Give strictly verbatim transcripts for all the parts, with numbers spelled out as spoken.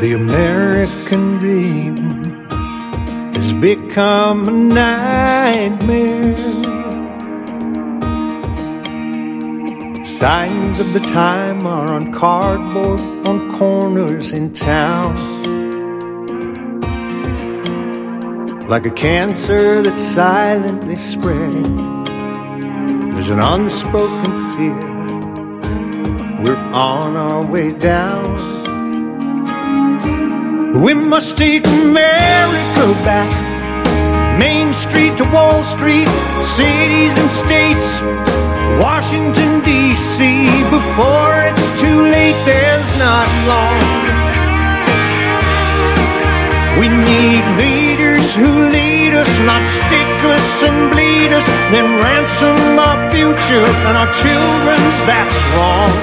The American dream has become a nightmare. Signs of the time are on cardboard on corners in town. Like a cancer that's silently spreading, there's an unspoken fear. We're on our way down. We must take America back. Main Street to Wall Street, cities and states, Washington, D C Before it's too late, there's not long. We need leaders who lead us, not stick us and bleed us, then ransom our future and our children's, that's wrong.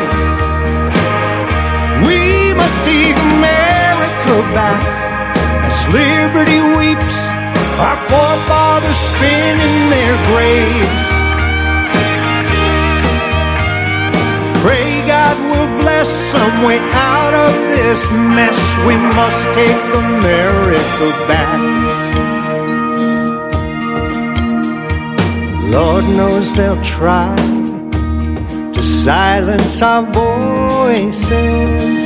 We must take America back as liberty weeps, our forefathers spin in their graves. Pray God will bless some way out of this mess. We must take America back. Lord knows they'll try to silence our voices.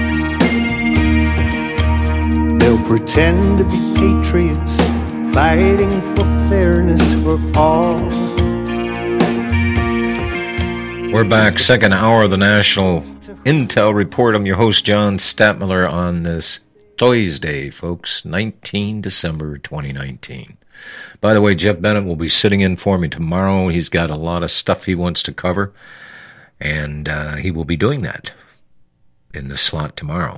They'll pretend to be patriots, fighting for fairness for all. We're back, second hour of the National Intel Report. I'm your host, John Statmiller, on this Thursday, folks, nineteenth December twenty nineteen. By the way, Jeff Bennett will be sitting in for me tomorrow. He's got a lot of stuff he wants to cover, and uh, he will be doing that in the slot tomorrow.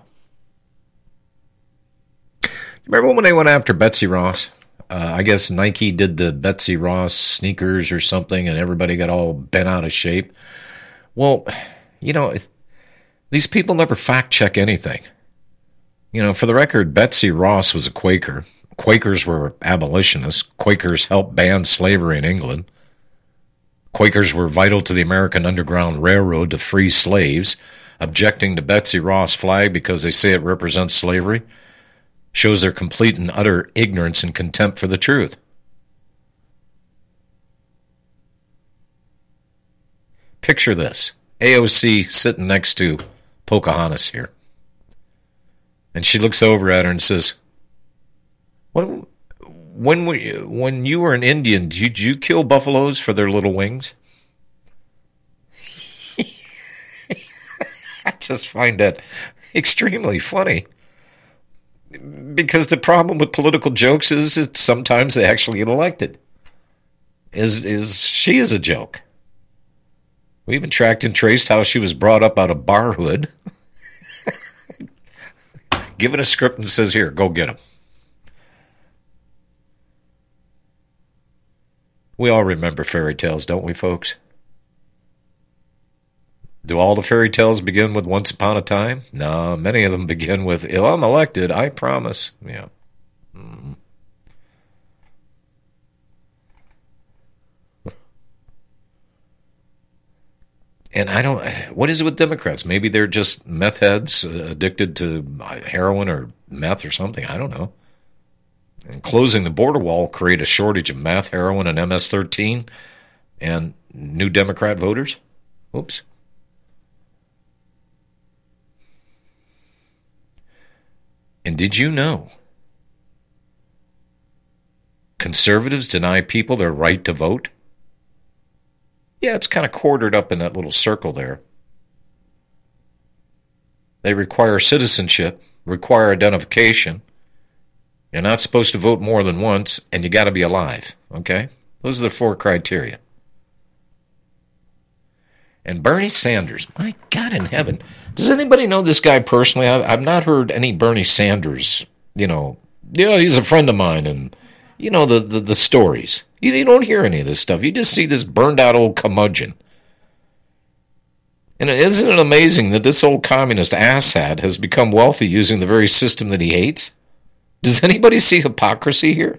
Remember when they went after Betsy Ross? Uh, I guess Nike did the Betsy Ross sneakers or something, and everybody got all bent out of shape. Well, you know, these people never fact-check anything. You know, for the record, Betsy Ross was a Quaker. Quakers were abolitionists. Quakers helped ban slavery in England. Quakers were vital to the American Underground Railroad to free slaves. Objecting to Betsy Ross' flag because they say it represents slavery shows their complete and utter ignorance and contempt for the truth. Picture this. A O C sitting next to Pocahontas here. And she looks over at her and says, "When, when, we, when you were an Indian, did you kill buffaloes for their little wings?" I just find that extremely funny. Because the problem with political jokes is that sometimes they actually get elected. Is is she is a joke. We even tracked and traced how she was brought up out of barhood. Given a script and says, "Here, go get him." We all remember fairy tales, don't we, folks? Do all the fairy tales begin with once upon a time? No, many of them begin with, "If I'm elected, I promise." Yeah. Mm-hmm. And I don't, what is it with Democrats? Maybe they're just meth heads uh, addicted to heroin or meth or something. I don't know. And closing the border wall create a shortage of meth, heroin, and M S thirteen and new Democrat voters? Oops. And did you know conservatives deny people their right to vote? Yeah, it's kind of quartered up in that little circle there. They require citizenship, require identification. You're not supposed to vote more than once, and you got to be alive, okay? Those are the four criteria. And Bernie Sanders, my God in heaven. Does anybody know this guy personally? I've, I've not heard any Bernie Sanders, you know, yeah, he's a friend of mine, and, you know, the, the, the stories. You, you don't hear any of this stuff. You just see this burned-out old curmudgeon. And isn't it amazing that this old communist asshat has become wealthy using the very system that he hates? Does anybody see hypocrisy here?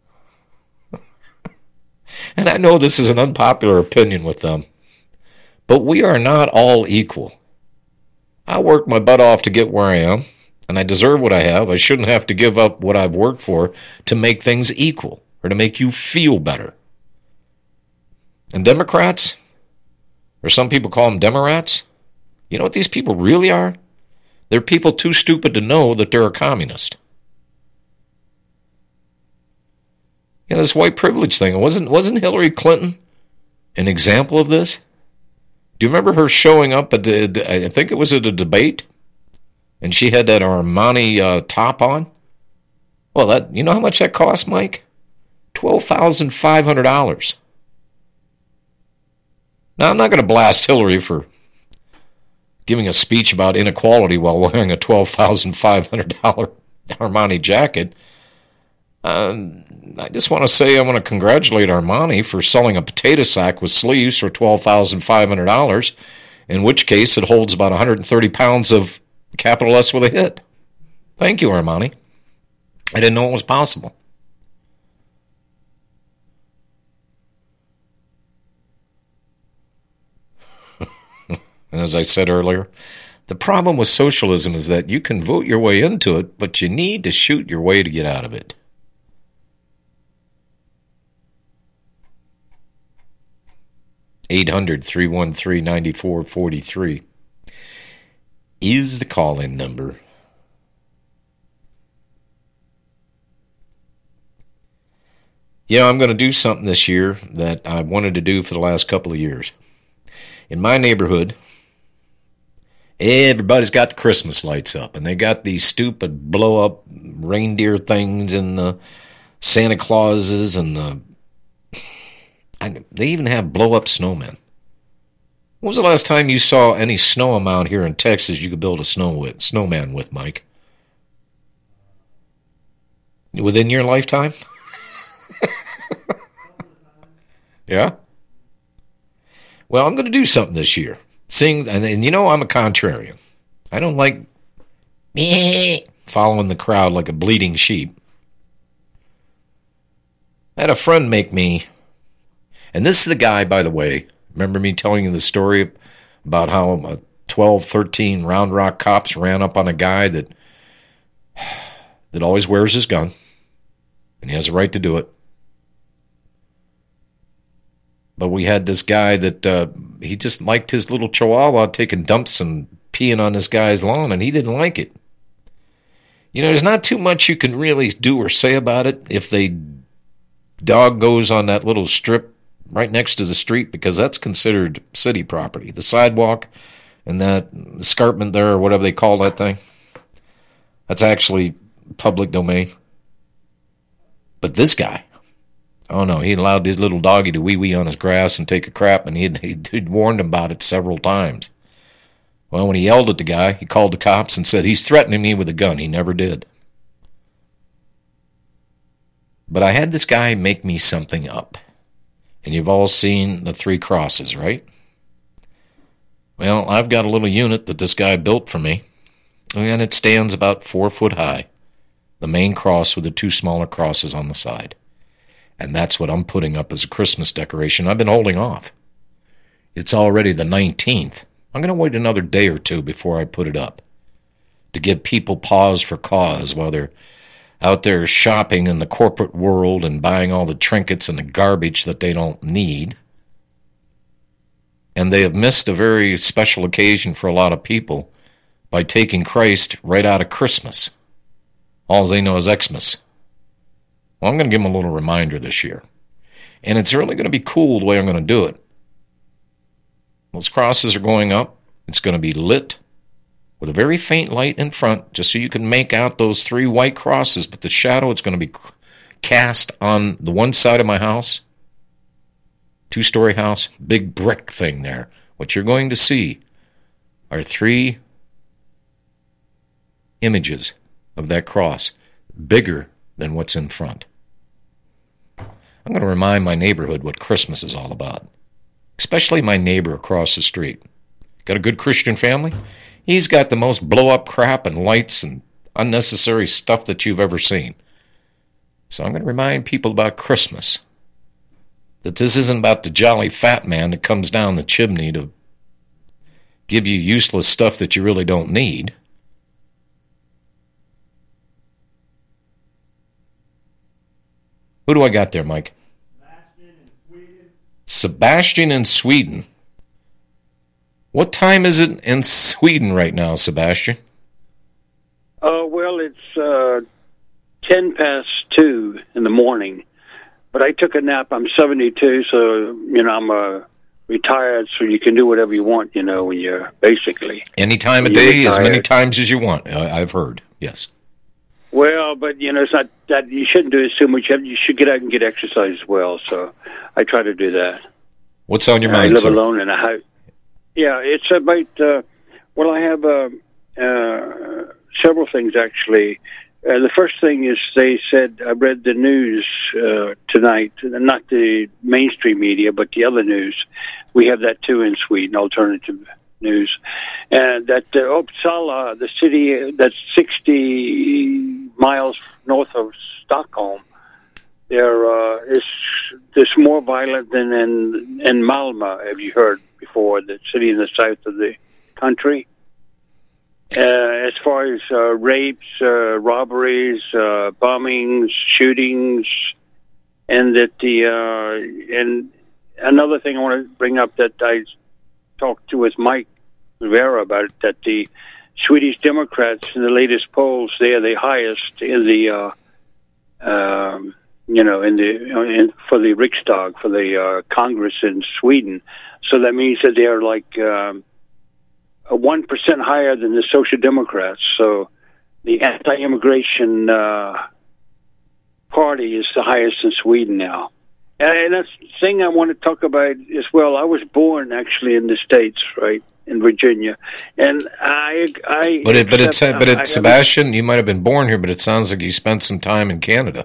And I know this is an unpopular opinion with them, But we are not all equal. I worked my butt off to get where I am, and I deserve what I have. I shouldn't have to give up what I've worked for to make things equal or to make you feel better. And Democrats, or some people call them Demorats, you know what these people really are? They're people too stupid to know that they're a communist. You know, this white privilege thing, wasn't, wasn't Hillary Clinton an example of this? Do you remember her showing up at the, I think it was at a debate, and she had that Armani uh, top on? Well, that you know how much that cost, Mike? twelve thousand five hundred dollars. Now, I'm not going to blast Hillary for giving a speech about inequality while wearing a twelve thousand five hundred dollars Armani jacket. Um, I just want to say I want to congratulate Armani for selling a potato sack with sleeves for twelve thousand five hundred dollars, in which case it holds about one hundred thirty pounds of capital S with a hit. Thank you, Armani. I didn't know it was possible. And as I said earlier, the problem with socialism is that you can vote your way into it, but you need to shoot your way to get out of it. eight hundred, three one three, nine four four three is the call-in number. Yeah, I'm going to do something this year that I wanted to do for the last couple of years. In my neighborhood, everybody's got the Christmas lights up, and they got these stupid blow-up reindeer things and the Santa Clauses and the... I, they even have blow-up snowmen. When was the last time you saw any snow amount here in Texas you could build a snow with, snowman with, Mike? Within your lifetime? Yeah? Well, I'm going to do something this year. Sing, and, and you know I'm a contrarian. I don't like following the crowd like a bleeding sheep. I had a friend make me, and this is the guy, by the way, remember me telling you the story about how a twelve, thirteen Round Rock cops ran up on a guy that that always wears his gun, and he has a right to do it. But we had this guy that uh, he just liked his little chihuahua taking dumps and peeing on this guy's lawn, and he didn't like it. You know, there's not too much you can really do or say about it if the dog goes on that little strip right next to the street, because that's considered city property. The sidewalk and that escarpment there, or whatever they call that thing, that's actually public domain. But this guy, oh no, he allowed his little doggy to wee-wee on his grass and take a crap, and he'd, he'd, he'd warned him about it several times. Well, when he yelled at the guy, he called the cops and said, he's threatening me with a gun. He never did. But I had this guy make me something up. And you've all seen the three crosses, right? Well, I've got a little unit that this guy built for me, and it stands about four foot high. The main cross with the two smaller crosses on the side. And that's what I'm putting up as a Christmas decoration. I've been holding off. It's already the nineteenth. I'm going to wait another day or two before I put it up, to give people pause for cause while they're out there shopping in the corporate world and buying all the trinkets and the garbage that they don't need. And they have missed a very special occasion for a lot of people by taking Christ right out of Christmas. All they know is Xmas. Well, I'm going to give them a little reminder this year. And it's really going to be cool the way I'm going to do it. Those crosses are going up. It's going to be lit with a very faint light in front, just so you can make out those three white crosses, but the shadow is going to be cast on the one side of my house, two-story house, big brick thing there. What you're going to see are three images of that cross, bigger than what's in front. I'm going to remind my neighborhood what Christmas is all about, especially my neighbor across the street. Got a good Christian family? He's got the most blow-up crap and lights and unnecessary stuff that you've ever seen. So I'm going to remind people about Christmas. That this isn't about the jolly fat man that comes down the chimney to give you useless stuff that you really don't need. Who do I got there, Mike? Sebastian in Sweden. Sebastian in Sweden. What time is it in Sweden right now, Sebastian? Oh, uh, well, it's uh, ten past two in the morning. But I took a nap. I'm seventy-two, so, you know, I'm uh, retired, so you can do whatever you want, you know, when you're basically... Any time of day, as many times as you want, I've heard, yes. Well, but, you know, it's not that you shouldn't do it too much. You should get out and get exercise as well, so I try to do that. What's on your and mind, I live sir? alone in a house. Yeah, it's about, uh, well, I have uh, uh, several things, actually. Uh, the first thing is they said, I read the news uh, tonight, not the mainstream media, but the other news. We have that too in Sweden, alternative news. And that uh, Uppsala, the city that's sixty miles north of Stockholm, there uh, is this more violent than in, in Malmö, have you heard before, the city in the south of the country? Uh, as far as uh, rapes, uh, robberies, uh, bombings, shootings, and that the uh, and another thing I want to bring up that I talked to with Mike Rivera about, that the Swedish Democrats in the latest polls, they are the highest in the uh, um, you know in the in, for the Riksdag, for the uh, Congress in Sweden. So that means that they are like. Um, one percent higher than the Social Democrats. So the anti-immigration uh, party is the highest in Sweden now. And that's the thing I want to talk about as well. I was born actually in the States, right, in Virginia. And I... I but it, but it's, but I, it's Sebastian, you might have been born here, but it sounds like you spent some time in Canada.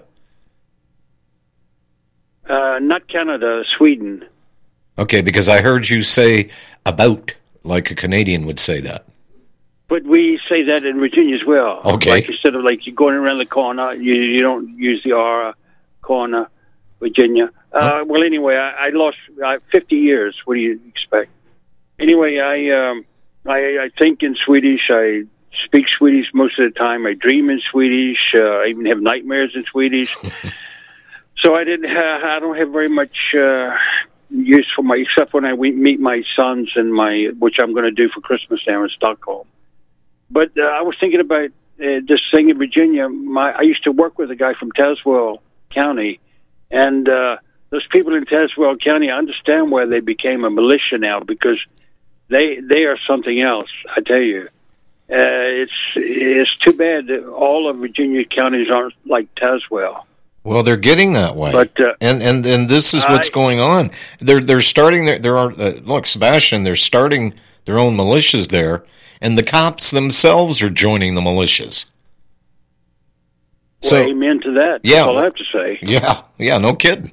Uh, not Canada, Sweden. Okay, because I heard you say about... like a Canadian would say that. But we say that in Virginia as well. Okay. Like instead of like you going around the corner, you you don't use the R, corner, Virginia. Uh, huh? Well, anyway, I, I lost uh, fifty years. What do you expect? Anyway, I, um, I I think in Swedish. I speak Swedish most of the time. I dream in Swedish. Uh, I even have nightmares in Swedish. So I didn't. Ha- I don't have very much. Uh, use for my, except when I meet my sons and my, which I'm going to do for Christmas now in Stockholm. But uh, I was thinking about uh, this thing in Virginia. My, I used to work with a guy from Tazewell County, and uh, those people in Tazewell County, I understand why they became a militia now, because they they are something else. I tell you, uh, it's it's too bad that all of Virginia counties aren't like Tazewell. Well, they're getting that way, but, uh, and and and this is what's I, going on. They're they're starting their there are uh, look, Sebastian. They're starting their own militias there, and the cops themselves are joining the militias. Well, so, amen to that. Yeah, That's all I have to say. Yeah, yeah, no kidding.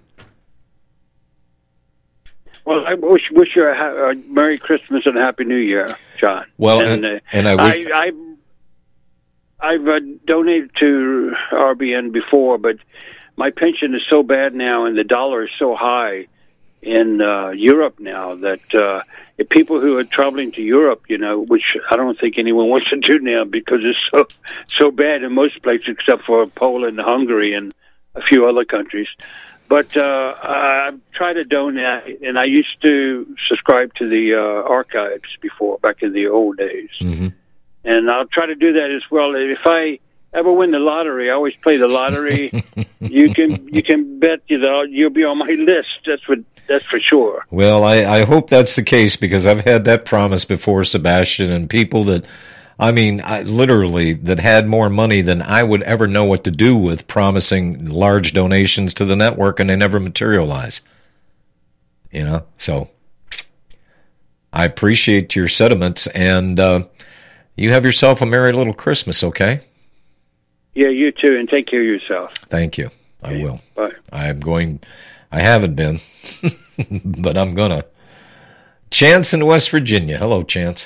Well, I wish wish you a, a Merry Christmas and a Happy New Year, John. Well, and, and, uh, and I wish I, I I've uh, donated to R B N before, but my pension is so bad now, and the dollar is so high in uh, Europe now that uh, if people who are traveling to Europe, you know, which I don't think anyone wants to do now because it's so so bad in most places except for Poland, Hungary, and a few other countries. But uh, I've tried to donate, and I used to subscribe to the uh, archives before, back in the old days. Mm-hmm. And I'll try to do that as well. If I ever win the lottery, I always play the lottery. you can you can bet you know you'll be on my list. That's what that's for sure. Well, I, I hope that's the case, because I've had that promise before, Sebastian, and people that, I mean, I, literally that had more money than I would ever know what to do with, promising large donations to the network, and they never materialize. You know, so I appreciate your sentiments, and uh, you have yourself a merry little Christmas, okay? Yeah, you too, and take care of yourself. Thank you. Okay. I will. Bye. I'm going, I haven't been, but I'm going to. Chance in West Virginia. Hello, Chance.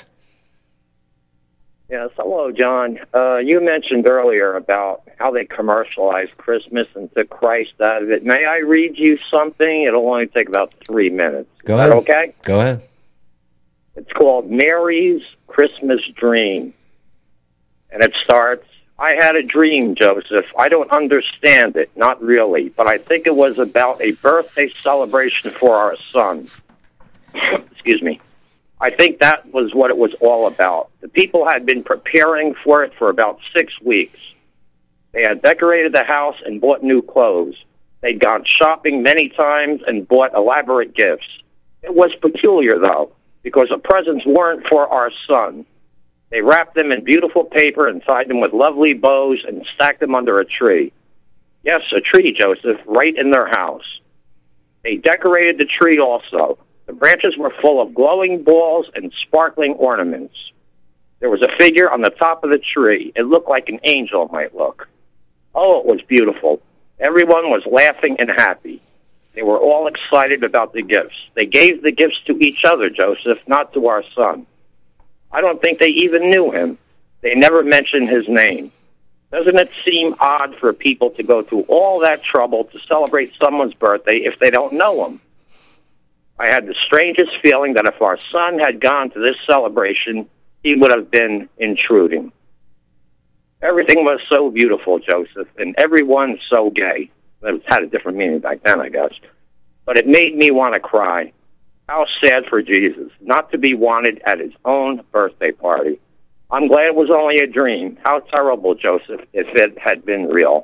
Yes, hello, John. Uh, you mentioned earlier about how they commercialize Christmas and took Christ out of it. May I read you something? It'll only take about three minutes. Go Is ahead. that okay? Go ahead. It's called Mary's Christmas Dream. And it starts, I had a dream, Joseph. I don't understand it, not really, but I think it was about a birthday celebration for our son. Excuse me. I think that was what it was all about. The people had been preparing for it for about six weeks. They had decorated the house and bought new clothes. They'd gone shopping many times and bought elaborate gifts. It was peculiar, though, because the presents weren't for our son. They wrapped them in beautiful paper and tied them with lovely bows and stacked them under a tree. Yes, a tree, Joseph, right in their house. They decorated the tree also. The branches were full of glowing balls and sparkling ornaments. There was a figure on the top of the tree. It looked like an angel might look. Oh, it was beautiful. Everyone was laughing and happy. They were all excited about the gifts. They gave the gifts to each other, Joseph, not to our son. I don't think they even knew him. They never mentioned his name. Doesn't it seem odd for people to go through all that trouble to celebrate someone's birthday if they don't know him? I had the strangest feeling that if our son had gone to this celebration, he would have been intruding. Everything was so beautiful, Joseph, and everyone so gay. It had a different meaning back then, I guess. But it made me want to cry. How sad for Jesus, not to be wanted at his own birthday party. I'm glad it was only a dream. How terrible, Joseph, if it had been real.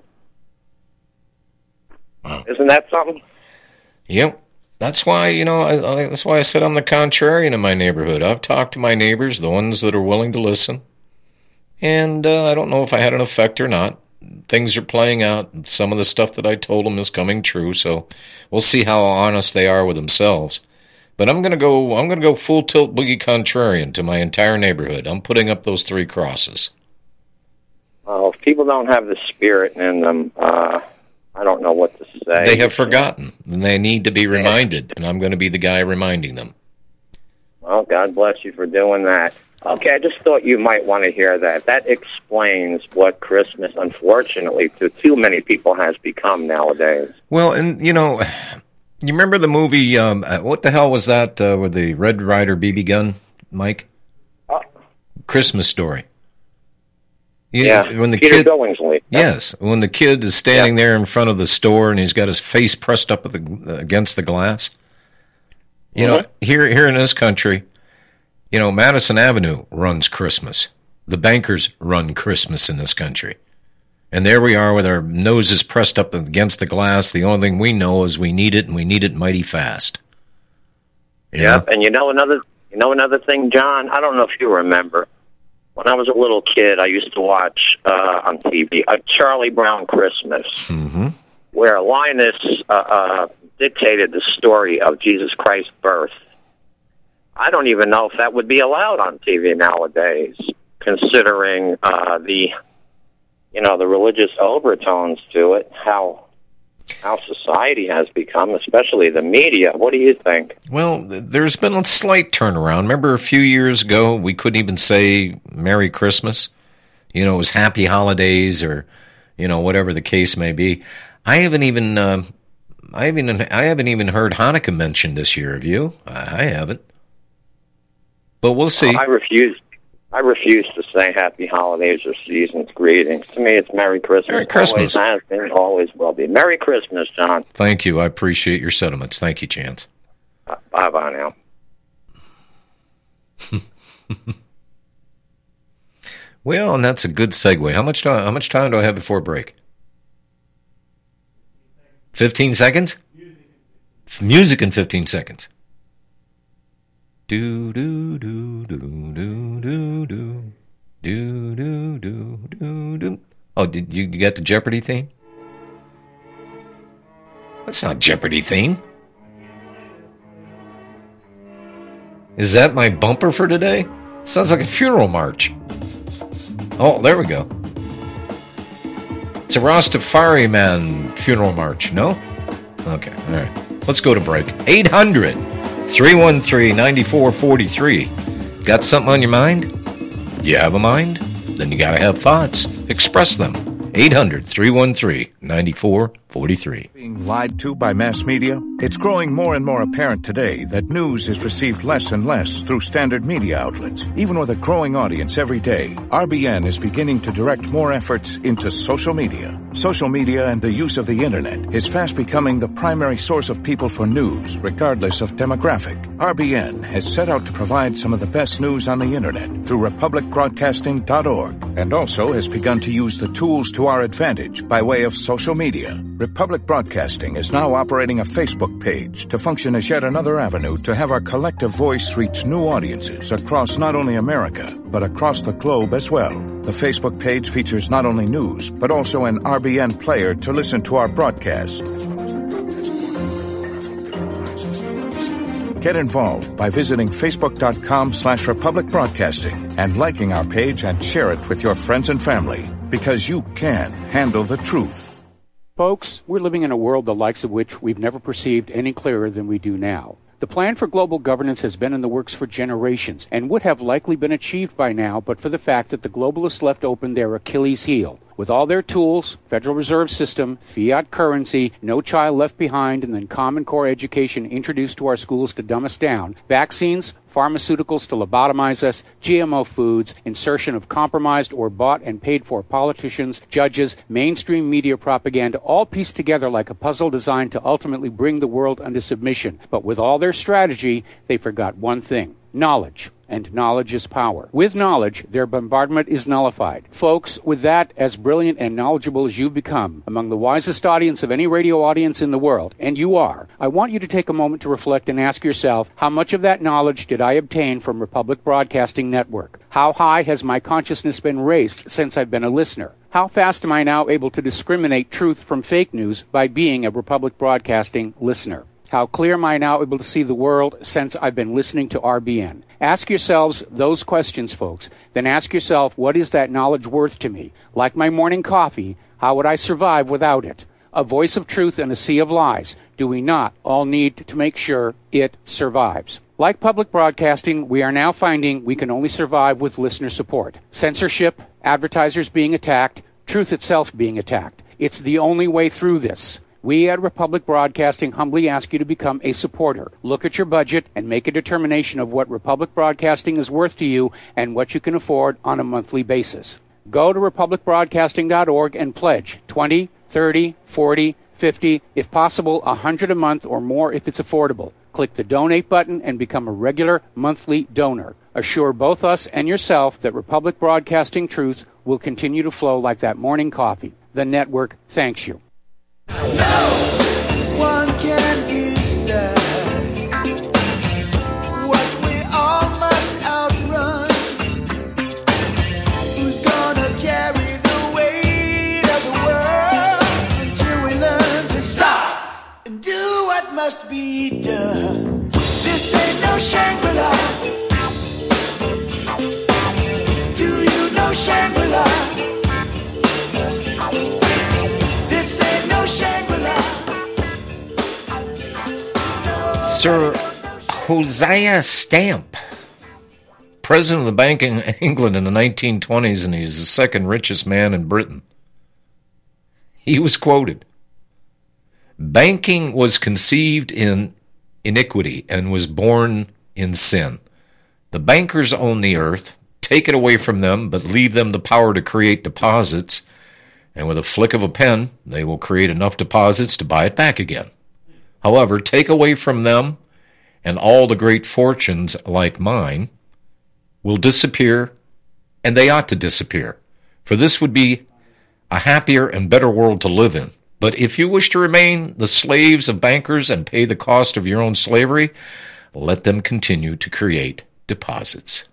Wow. Isn't that something? Yep. That's why, you know, I, I, that's why I said I'm the contrarian in my neighborhood. I've talked to my neighbors, the ones that are willing to listen. And uh, I don't know if I had an effect or not. Things are playing out. Some of the stuff that I told them is coming true, so we'll see how honest they are with themselves. But I'm gonna go. I'm gonna go full tilt boogie contrarian to my entire neighborhood. I'm putting up those three crosses. Well, if people don't have the spirit in them, uh, I don't know what to say. They have forgotten, and they need to be reminded. And I'm going to be the guy reminding them. Well, God bless you for doing that. Okay, I just thought you might want to hear that. That explains what Christmas, unfortunately, to too many people has become nowadays. Well, and, you know, you remember the movie, um, what the hell was that uh, with the Red Ryder B B gun, Mike? Uh, Christmas Story. You yeah, know, when the Peter kid, Billingsley. Yes, when the kid is standing yeah. there in front of the store and he's got his face pressed up the, against the glass. You mm-hmm. know, here here in this country, you know, Madison Avenue runs Christmas. The bankers run Christmas in this country. And there we are with our noses pressed up against the glass. The only thing we know is we need it, and we need it mighty fast. Yep, and you know another you know another thing, John? I don't know if you remember. When I was a little kid, I used to watch uh, on T V a Charlie Brown Christmas, mm-hmm. where Linus uh, uh, dictated the story of Jesus Christ's birth. I don't even know if that would be allowed on T V nowadays, considering uh, the, you know, the religious overtones to it, how how society has become, especially the media. What do you think? Well, there's been a slight turnaround. Remember a few years ago, we couldn't even say Merry Christmas? You know, it was Happy Holidays or, you know, whatever the case may be. I haven't even, uh, I haven't, I haven't even heard Hanukkah mentioned this year. Have you? I haven't. But we'll see. Uh, I refuse. I refuse to say Happy Holidays or Season's Greetings. To me, it's Merry Christmas. Merry Christmas. Always has been, always will be. Merry Christmas, John. Thank you. I appreciate your sentiments. Thank you, Chance. Uh, bye-bye now. Well, and that's a good segue. How much time, how much time do I have before break? Fifteen seconds? Music in fifteen seconds. Do do do do do do do do do do do do. Oh, did you, you get the Jeopardy theme? That's not Jeopardy theme. Is that my bumper for today? Sounds like a funeral march. Oh, there we go. It's a Rastafari man funeral march, no? Okay, all right. Let's go to break. eight hundred three one three, nine four four three. Got something on your mind? You have a mind? Then you gotta have thoughts. Express them. eight hundred three one three, nine four forty-three. Being lied to by mass media? It's growing more and more apparent today that news is received less and less through standard media outlets. Even with a growing audience every day, R B N is beginning to direct more efforts into social media. Social media and the use of the internet is fast becoming the primary source of people for news, regardless of demographic. R B N has set out to provide some of the best news on the internet through republic broadcasting dot org, and also has begun to use the tools to our advantage by way of social media. Republic Broadcasting is now operating a Facebook page to function as yet another avenue to have our collective voice reach new audiences across not only America, but across the globe as well. The Facebook page features not only news, but also an R B N player to listen to our broadcasts. Get involved by visiting facebook.com slash Republic Broadcasting and liking our page and share it with your friends and family, because you can handle the truth. Folks, we're living in a world the likes of which we've never perceived any clearer than we do now. The plan for global governance has been in the works for generations and would have likely been achieved by now but for the fact that the globalists left open their Achilles heel. With all their tools, Federal Reserve System, fiat currency, no child left behind, and then Common Core education introduced to our schools to dumb us down, vaccines, pharmaceuticals to lobotomize us, G M O foods, insertion of compromised or bought and paid for politicians, judges, mainstream media propaganda, all pieced together like a puzzle designed to ultimately bring the world under submission. But with all their strategy, they forgot one thing: knowledge. And knowledge is power. With knowledge, their bombardment is nullified. Folks, with that, as brilliant and knowledgeable as you've become, among the wisest audience of any radio audience in the world, and you are, I want you to take a moment to reflect and ask yourself, how much of that knowledge did I obtain from Republic Broadcasting Network? How high has my consciousness been raised since I've been a listener? How fast am I now able to discriminate truth from fake news by being a Republic Broadcasting listener? How clear am I now able to see the world since I've been listening to R B N? Ask yourselves those questions, folks. Then ask yourself, what is that knowledge worth to me? Like my morning coffee, how would I survive without it? A voice of truth in a sea of lies. Do we not all need to make sure it survives? Like public broadcasting, we are now finding we can only survive with listener support. Censorship, advertisers being attacked, truth itself being attacked. It's the only way through this. We at Republic Broadcasting humbly ask you to become a supporter. Look at your budget and make a determination of what Republic Broadcasting is worth to you and what you can afford on a monthly basis. Go to republic broadcasting dot org and pledge twenty, thirty, forty, fifty, if possible one hundred a month or more if it's affordable. Click the donate button and become a regular monthly donor. Assure both us and yourself that Republic Broadcasting truth will continue to flow like that morning coffee. The network thanks you. No one can decide what we all must outrun. Who's gonna carry the weight of the world until we learn to stop and do what must be done? This ain't no Shangri-La. Do you know Shangri-La? Sir Hosea Stamp, president of the Bank of England in the nineteen twenties, and he's the second richest man in Britain. He was quoted, "Banking was conceived in iniquity and was born in sin. The bankers own the earth, take it away from them, but leave them the power to create deposits, and with a flick of a pen, they will create enough deposits to buy it back again. However, take away from them, and all the great fortunes like mine will disappear, and they ought to disappear. For this would be a happier and better world to live in. But if you wish to remain the slaves of bankers and pay the cost of your own slavery, let them continue to create deposits."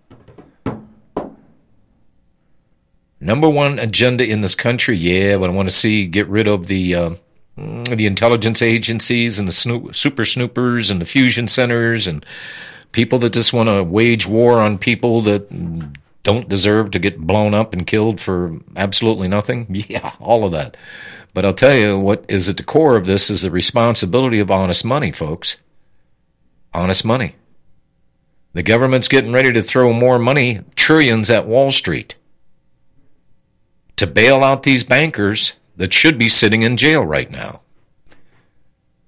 Number one agenda in this country, yeah, but I want to see get rid of the uh, the intelligence agencies and the snoop, super snoopers and the fusion centers and people that just want to wage war on people that don't deserve to get blown up and killed for absolutely nothing. Yeah, all of that. But I'll tell you what is at the core of this is the responsibility of honest money, folks. Honest money. The government's getting ready to throw more money, trillions, at Wall Street to bail out these bankers that should be sitting in jail right now.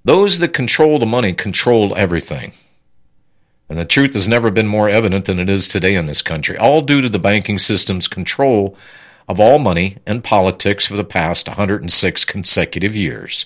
Those that control the money control everything. And the truth has never been more evident than it is today in this country, all due to the banking system's control of all money and politics for the past one hundred six consecutive years.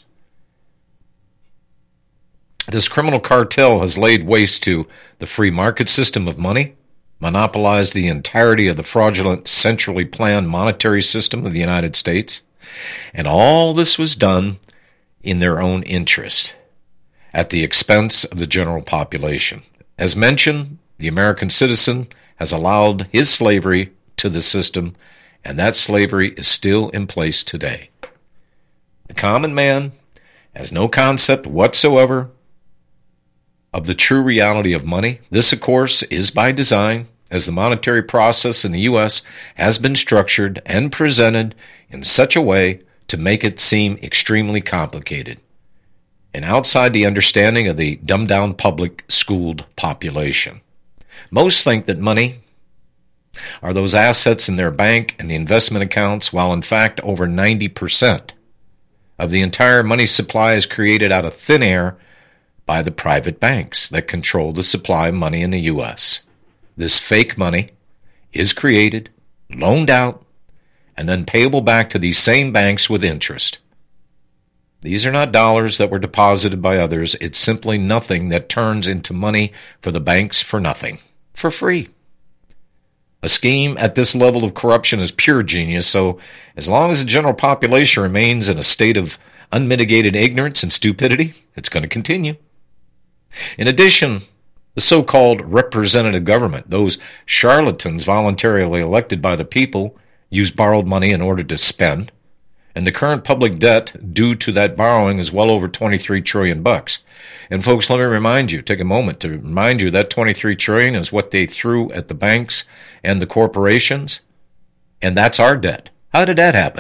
This criminal cartel has laid waste to the free market system of money, monopolized the entirety of the fraudulent, centrally planned monetary system of the United States, and all this was done in their own interest, at the expense of the general population. As mentioned, the American citizen has allowed his slavery to the system, and that slavery is still in place today. The common man has no concept whatsoever of the true reality of money. This, of course, is by design, as the monetary process in the U S has been structured and presented in such a way to make it seem extremely complicated and outside the understanding of the dumbed-down public-schooled population. Most think that money are those assets in their bank and the investment accounts, while in fact over ninety percent of the entire money supply is created out of thin air by the private banks that control the supply of money in the U S. This fake money is created, loaned out, and then payable back to these same banks with interest. These are not dollars that were deposited by others. It's simply nothing that turns into money for the banks for nothing, for free. A scheme at this level of corruption is pure genius, so as long as the general population remains in a state of unmitigated ignorance and stupidity, it's going to continue. In addition, the so-called representative government, those charlatans voluntarily elected by the people, use borrowed money in order to spend, and the current public debt due to that borrowing is well over twenty-three trillion bucks. And folks, let me remind you, take a moment to remind you that twenty-three trillion is what they threw at the banks and the corporations, and that's our debt. How did that happen?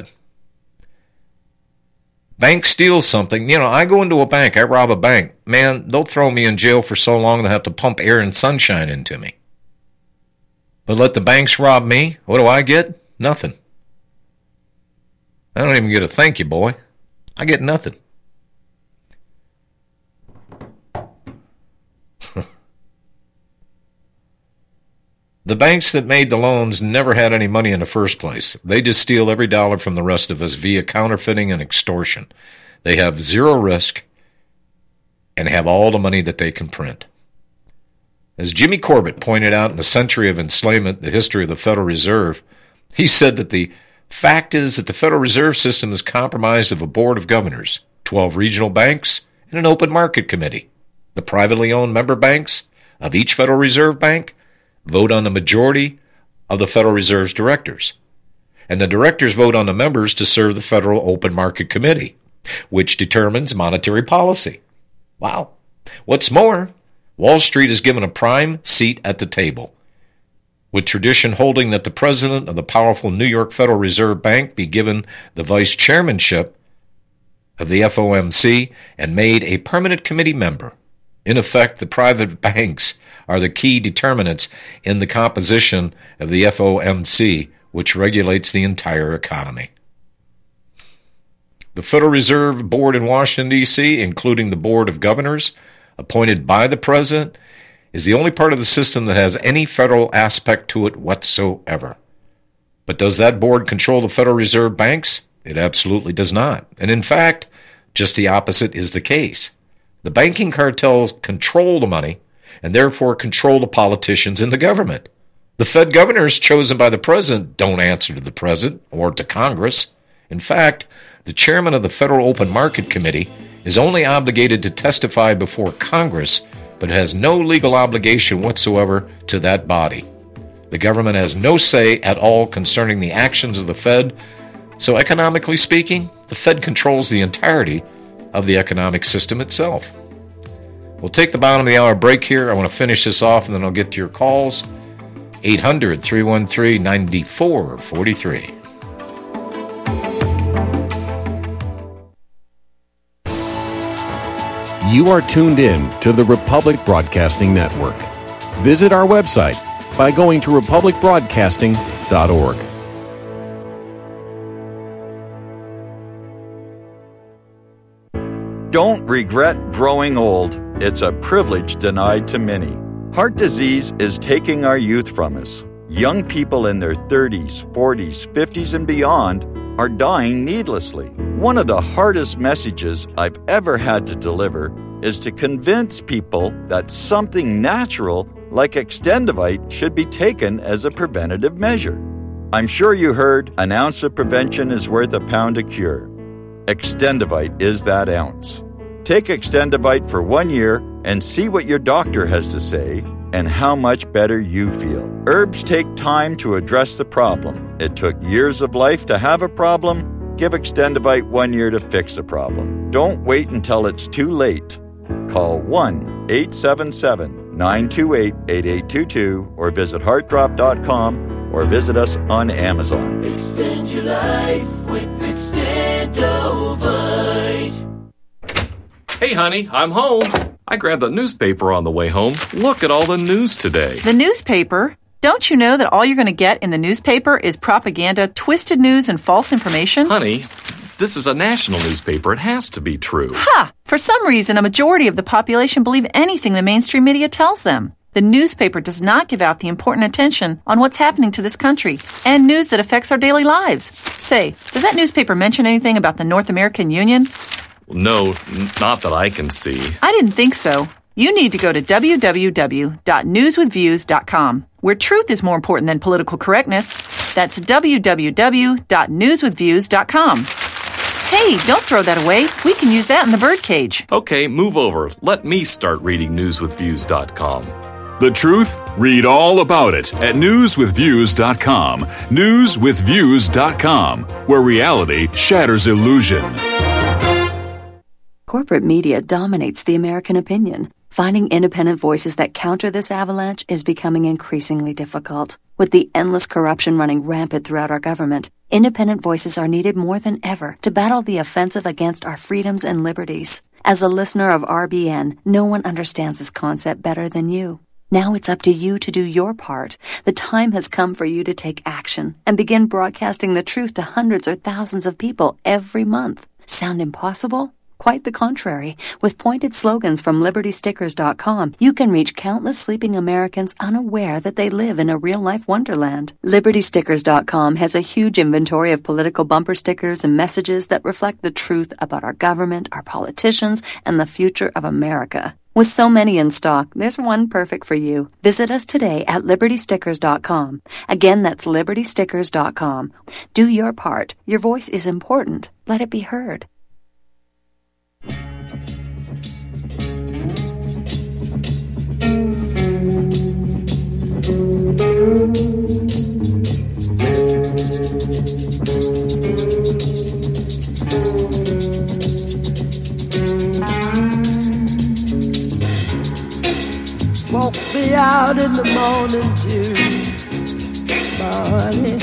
Bank steals something. You know, I go into a bank, I rob a bank. Man, they'll throw me in jail for so long they'll have to pump air and sunshine into me. But let the banks rob me, what do I get? Nothing. I don't even get a thank you, boy. I get nothing. The banks that made the loans never had any money in the first place. They just steal every dollar from the rest of us via counterfeiting and extortion. They have zero risk and have all the money that they can print. As Jimmy Corbett pointed out in A Century of Enslavement, the History of the Federal Reserve, he said that the fact is that the Federal Reserve System is comprised of a board of governors, twelve regional banks, and an open market committee. The privately owned member banks of each Federal Reserve Bank vote on the majority of the Federal Reserve's directors, and the directors vote on the members to serve the Federal Open Market Committee, which determines monetary policy. Wow. What's more, Wall Street is given a prime seat at the table, with tradition holding that the president of the powerful New York Federal Reserve Bank be given the vice chairmanship of the F O M C and made a permanent committee member. In effect, the private banks are the key determinants in the composition of the F O M C, which regulates the entire economy. The Federal Reserve Board in Washington, D C, including the Board of Governors, appointed by the President, is the only part of the system that has any federal aspect to it whatsoever. But does that board control the Federal Reserve banks? It absolutely does not. And in fact, just the opposite is the case. The banking cartels control the money and therefore control the politicians in the government. The Fed governors chosen by the president don't answer to the president or to Congress. In fact, the chairman of the Federal Open Market Committee is only obligated to testify before Congress, but has no legal obligation whatsoever to that body. The government has no say at all concerning the actions of the Fed, so economically speaking, the Fed controls the entirety of the economic system itself. We'll take the bottom of the hour break here. I want to finish this off, and then I'll get to your calls. eight hundred, three one three, nine four four three. You are tuned in to the Republic Broadcasting Network. Visit our website by going to republic broadcasting dot org. Don't regret growing old. It's a privilege denied to many. Heart disease is taking our youth from us. Young people in their thirties, forties, fifties, and beyond are dying needlessly. One of the hardest messages I've ever had to deliver is to convince people that something natural like Extendivite should be taken as a preventative measure. I'm sure you heard an ounce of prevention is worth a pound of cure. Extendivite is that ounce. Take Extendivite for one year and see what your doctor has to say and how much better you feel. Herbs take time to address the problem. It took years of life to have a problem. Give Extendivite one year to fix the problem. Don't wait until it's too late. Call one eight seven seven, nine two eight, eight eight two two or visit heart drop dot com or visit us on Amazon. Extend your life with Extendovite. Hey, honey, I'm home. I grabbed the newspaper on the way home. Look at all the news today. The newspaper? Don't you know that all you're going to get in the newspaper is propaganda, twisted news, and false information? Honey, this is a national newspaper. It has to be true. Ha! For some reason, a majority of the population believe anything the mainstream media tells them. The newspaper does not give out the important attention on what's happening to this country and news that affects our daily lives. Say, does that newspaper mention anything about the North American Union? No, n- not that I can see. I didn't think so. You need to go to w w w dot news with views dot com, where truth is more important than political correctness. That's w w w dot news with views dot com. Hey, don't throw that away. We can use that in the birdcage. Okay, move over. Let me start reading news with views dot com. The truth? Read all about it at news with views dot com. news with views dot com, where reality shatters illusion. Corporate media dominates the American opinion. Finding independent voices that counter this avalanche is becoming increasingly difficult. With the endless corruption running rampant throughout our government, independent voices are needed more than ever to battle the offensive against our freedoms and liberties. As a listener of R B N, no one understands this concept better than you. Now it's up to you to do your part. The time has come for you to take action and begin broadcasting the truth to hundreds or thousands of people every month. Sound impossible? Quite the contrary. With pointed slogans from liberty stickers dot com, you can reach countless sleeping Americans unaware that they live in a real-life wonderland. liberty stickers dot com has a huge inventory of political bumper stickers and messages that reflect the truth about our government, our politicians, and the future of America. With so many in stock, there's one perfect for you. Visit us today at liberty stickers dot com. Again, that's liberty stickers dot com. Do your part. Your voice is important. Let it be heard. Won't be out in the morning dew, morning.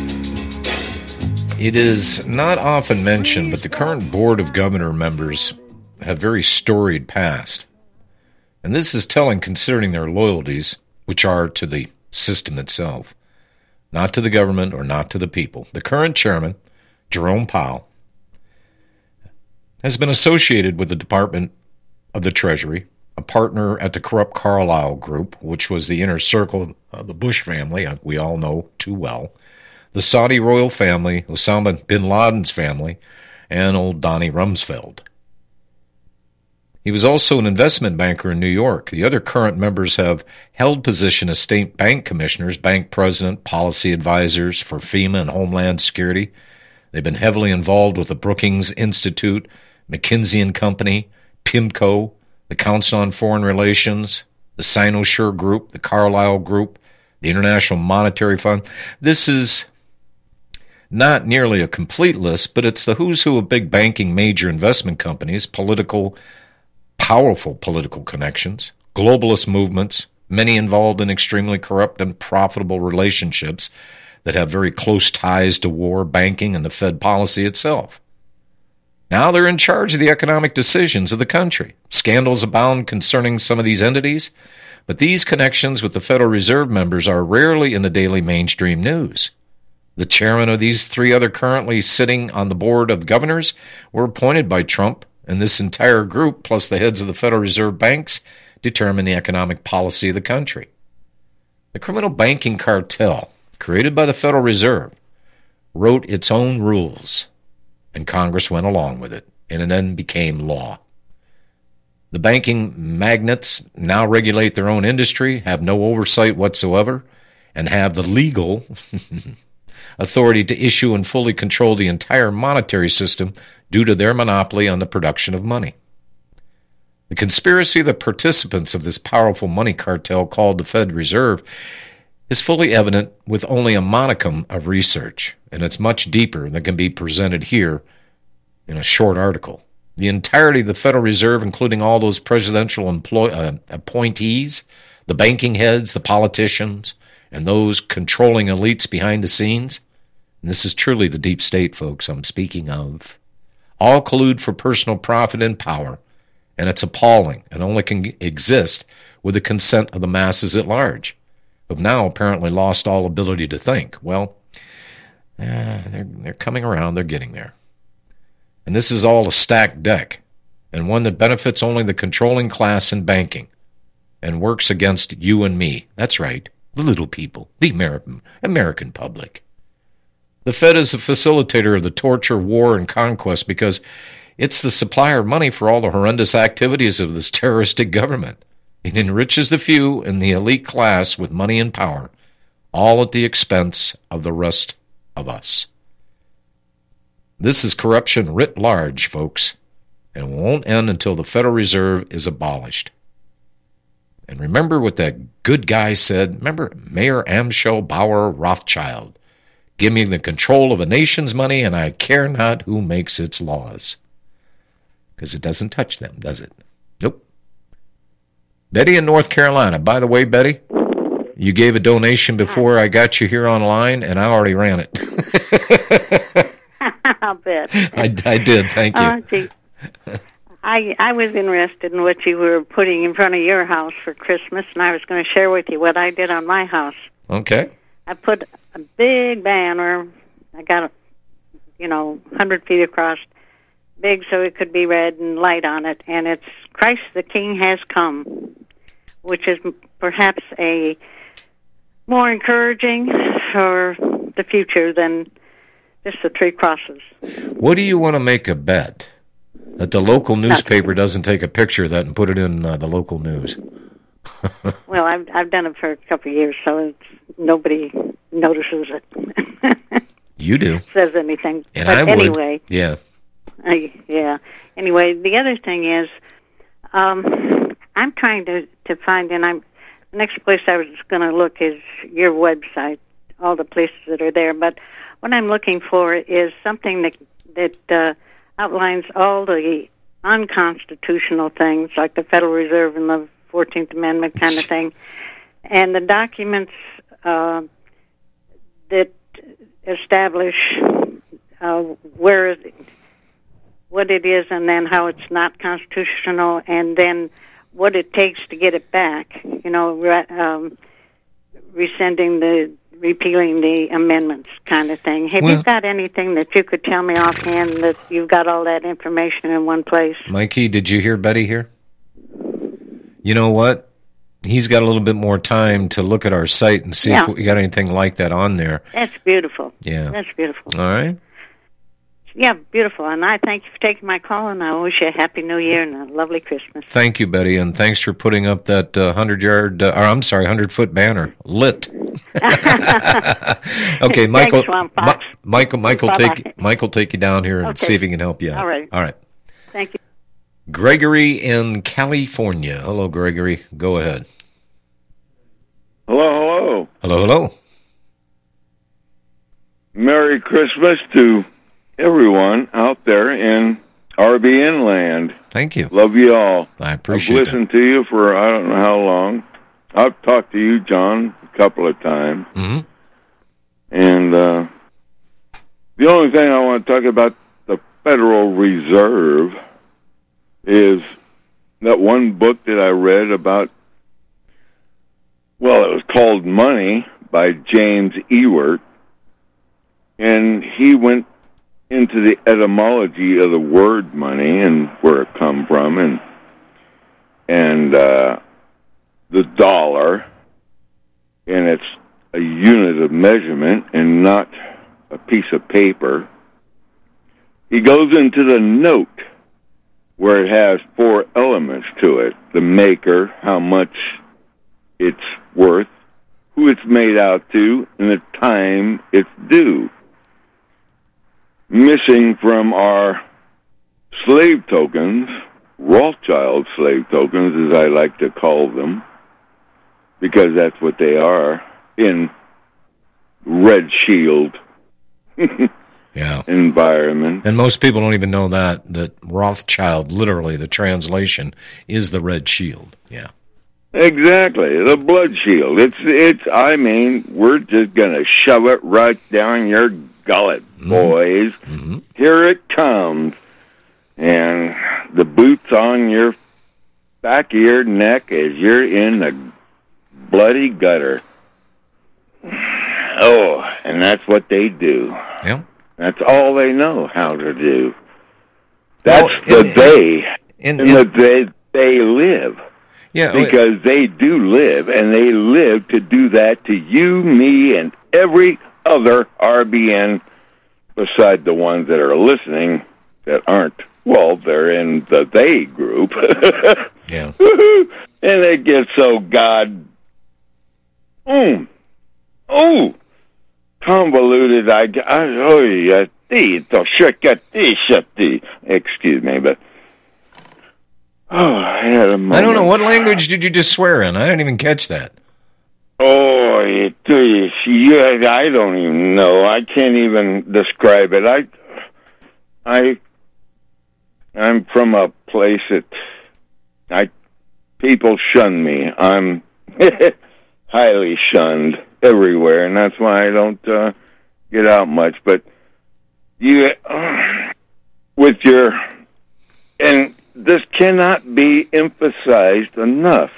It is not often mentioned, but the current Board of Governor members have very storied past. And this is telling considering their loyalties, which are to the system itself, not to the government or not to the people. The current chairman, Jerome Powell, has been associated with the Department of the Treasury, a partner at the corrupt Carlyle Group, which was the inner circle of the Bush family, we all know too well, the Saudi royal family, Osama bin Laden's family, and old Donnie Rumsfeld. He was also an investment banker in New York. The other current members have held position as state bank commissioners, bank president, policy advisors for FEMA and Homeland Security. They've been heavily involved with the Brookings Institute, McKinsey and Company, PIMCO, the Council on Foreign Relations, the Sinosure Group, the Carlyle Group, the International Monetary Fund. This is not nearly a complete list, but it's the who's who of big banking major investment companies, political powerful political connections, globalist movements, many involved in extremely corrupt and profitable relationships that have very close ties to war, banking, and the Fed policy itself. Now they're in charge of the economic decisions of the country. Scandals abound concerning some of these entities, but these connections with the Federal Reserve members are rarely in the daily mainstream news. The chairman of these three other currently sitting on the Board of Governors were appointed by Trump And this entire group, plus the heads of the Federal Reserve banks, determine the economic policy of the country. The criminal banking cartel, created by the Federal Reserve, wrote its own rules, and Congress went along with it, and it then became law. The banking magnates now regulate their own industry, have no oversight whatsoever, and have the legal authority to issue and fully control the entire monetary system due to their monopoly on the production of money. The conspiracy of the participants of this powerful money cartel called the Fed Reserve is fully evident with only a modicum of research, and it's much deeper than can be presented here in a short article. The entirety of the Federal Reserve, including all those presidential employ- uh, appointees, the banking heads, the politicians, and those controlling elites behind the scenes, and this is truly the deep state, folks, I'm speaking of, all collude for personal profit and power, and it's appalling and only can exist with the consent of the masses at large, who have now apparently lost all ability to think. Well, uh, they're, they're coming around, they're getting there. And this is all a stacked deck, and one that benefits only the controlling class in banking, and works against you and me. That's right, the little people, the American, American public. The Fed is a facilitator of the torture, war, and conquest because it's the supplier of money for all the horrendous activities of this terroristic government. It enriches the few and the elite class with money and power, all at the expense of the rest of us. This is corruption writ large, folks, and it won't end until the Federal Reserve is abolished. And remember what that good guy said. Remember Mayor Amschel Bauer Rothschild. Give me the control of a nation's money, and I care not who makes its laws. Because it doesn't touch them, does it? Nope. Betty in North Carolina. By the way, Betty, you gave a donation before I got you here online, and I already ran it. I'll bet. I, I did, thank you. Oh, gee. I I was interested in what you were putting in front of your house for Christmas, and I was going to share with you what I did on my house. Okay. I put a big banner. I got it, you know, one hundred feet across, big so it could be read and light on it, and it's Christ the King has come, which is perhaps a more encouraging for the future than just the three crosses. What do you want to make a bet? That the local newspaper doesn't take a picture of that and put it in uh, the local news. Well, I've I've done it for a couple of years, so it's, nobody notices it. You do. Says anything. And but I would. Anyway. Yeah. I, yeah. Anyway, the other thing is, um, I'm trying to, to find, and I'm the next place I was going to look is your website, all the places that are there. But what I'm looking for is something that that uh, outlines all the unconstitutional things, like the Federal Reserve and the fourteenth Amendment kind of thing, and the documents uh, that establish uh, where what it is, and then how it's not constitutional, and then what it takes to get it back. You know, re- um, rescinding the. repealing the amendments kind of thing. Have well, you got anything that you could tell me offhand that you've got all that information in one place? Mikey, did you hear Betty here? You know what? He's got a little bit more time to look at our site and see yeah. if we got anything like that on there. That's beautiful. Yeah. That's beautiful. All right. Yeah, beautiful. And I thank you for taking my call, and I wish you a happy New Year and a lovely Christmas. Thank you, Betty, and thanks for putting up that uh, hundred-yard, uh, or I'm sorry, hundred-foot banner. Lit. Okay, Michael. Thanks, Ma- Michael, Michael, take Michael, take you down here and okay. see if he can help you out. All right. All right. Thank you. Gregory in California. Hello, Gregory. Go ahead. Hello, hello. Hello, hello. Merry Christmas to everyone out there in R B N land. Thank you. Love you all. I appreciate it. I've listened that. to you for I don't know how long. I've talked to you, John, a couple of times. Mm-hmm. And uh, the only thing I want to talk about the Federal Reserve is that one book that I read about, well, it was called Money by James Ewert. And he went into the etymology of the word money and where it come from, and and uh, the dollar, and it's a unit of measurement and not a piece of paper. He goes into the note where it has four elements to it: the maker, how much it's worth, who it's made out to, and the time it's due. Missing from our slave tokens, Rothschild slave tokens, as I like to call them, because that's what they are, in Red Shield yeah. environment. And most people don't even know that, that Rothschild, literally, the translation, is the Red Shield. Yeah. Exactly, the blood shield. It's, it's. I mean, we're just going to shove it right down your gullet, boys. Mm-hmm. Here it comes. And the boots on your back of your neck as you're in the bloody gutter. Oh, and that's what they do. Yeah. That's all they know how to do. That's well, the in, they. In, in, in the they, they live. Yeah, because they do live, and they live to do that to you, me, and every other R B N beside the ones that are listening that aren't. Well, they're in the they group. Yeah. And they get so god... Mm, oh, convoluted. I, I, oh, yeah, excuse me, but... Oh, I had a moment. I don't know. What language did you just swear in? I didn't even catch that. Oh, it, yeah, I don't even know. I can't even describe it. I, I, I'm from a place that I people shun me. I'm highly shunned everywhere, and that's why I don't uh, get out much. But you, uh, with your and. This cannot be emphasized enough.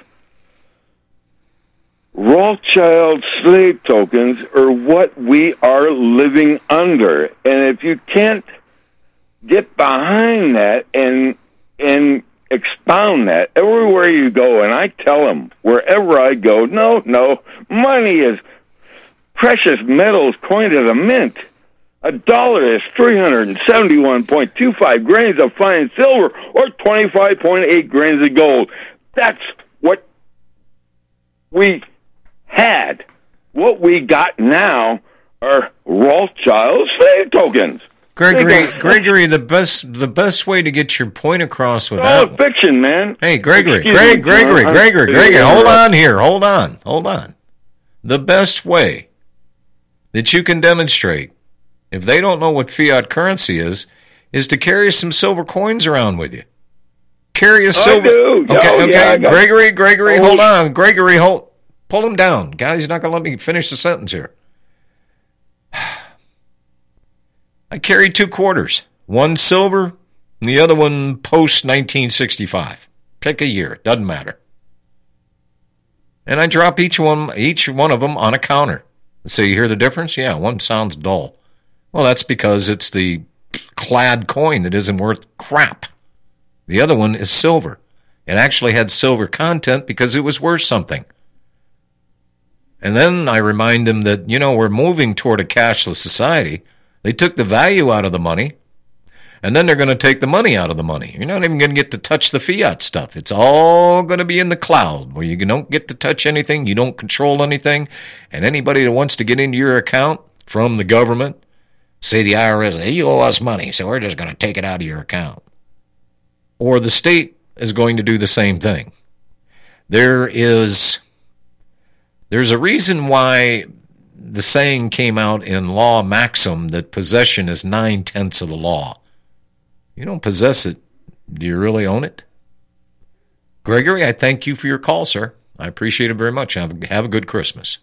Rothschild slave tokens are what we are living under. And if you can't get behind that and and expound that everywhere you go, and I tell them, wherever I go, no, no, money is precious metals coined at a mint. A dollar is three hundred seventy-one point two five grains of fine silver or twenty-five point eight grains of gold. That's what we had. What we got now are Rothschild slave tokens. Gregory, Gregory, the best the best way to get your point across without... Oh, fiction, man. Hey, Gregory, Excuse Greg, me, Gregory, I'm- Gregory, I'm- Gregory, hold on here, hold on, hold on. The best way that you can demonstrate, if they don't know what fiat currency is, is to carry some silver coins around with you. Carry a silver... I do. Okay, Oh, okay, yeah, I got- Gregory, Gregory, Oh, hold on. Gregory, hold... Pull him down. Guys, he's not going to let me finish the sentence here. I carry two quarters. One silver, and the other one post nineteen sixty-five. Pick a year. Doesn't matter. And I drop each one, each one of them on a counter. So you hear the difference? Yeah, one sounds dull. Well, that's because it's the clad coin that isn't worth crap. The other one is silver. It actually had silver content because it was worth something. And then I remind them that, you know, we're moving toward a cashless society. They took the value out of the money, and then they're going to take the money out of the money. You're not even going to get to touch the fiat stuff. It's all going to be in the cloud, where you don't get to touch anything, you don't control anything, and anybody that wants to get into your account from the government, say the I R S, you owe us money, so we're just going to take it out of your account. Or the state is going to do the same thing. There is, there's a reason why the saying came out in law maxim that possession is nine-tenths of the law. You don't possess it. Do you really own it? Gregory, I thank you for your call, sir. I appreciate it very much. Have, have a good Christmas.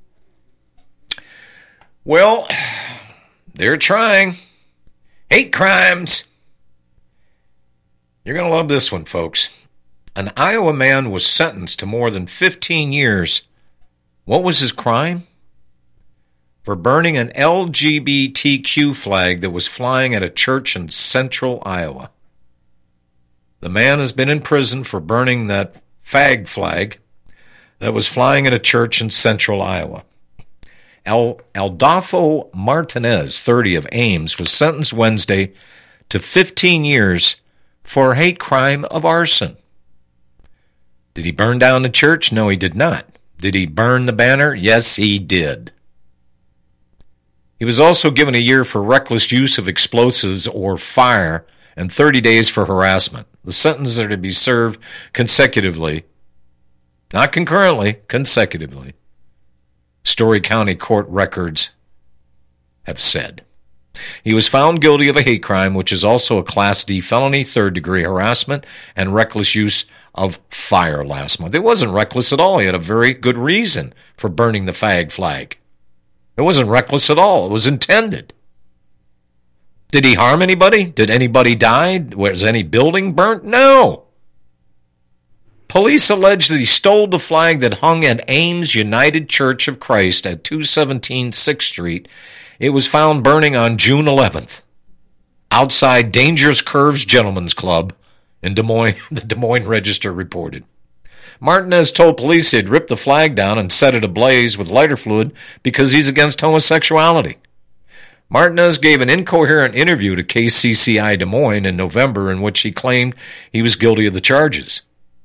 Well, they're trying. Hate crimes. You're going to love this one, folks. An Iowa man was sentenced to more than fifteen years. What was his crime? for burning an L G B T Q flag that was flying at a church in central Iowa. The man has been in prison for burning that fag flag that was flying at a church in central Iowa. Al- Aldolfo Martinez, thirty, of Ames, was sentenced Wednesday to fifteen years for a hate crime of arson. Did he burn down the church? No, he did not. Did he burn the banner? Yes, he did. He was also given a year for reckless use of explosives or fire and thirty days for harassment. The sentences are to be served consecutively, not concurrently, consecutively. Story County court records have said. He was found guilty of a hate crime, which is also a Class D felony, third-degree harassment, and reckless use of fire last month. It wasn't reckless at all. He had a very good reason for burning the fag flag. It wasn't reckless at all. It was intended. Did he harm anybody? Did anybody die? Was any building burnt? No. Police allege that he stole the flag that hung at Ames United Church of Christ at two seventeen sixth Street. It was found burning on June eleventh outside Dangerous Curves Gentlemen's Club in Des Moines, the Des Moines Register reported. Martinez told police he'd ripped the flag down and set it ablaze with lighter fluid because he's against homosexuality. Martinez gave an incoherent interview to K C C I Des Moines in November in which he claimed he was guilty of the charges.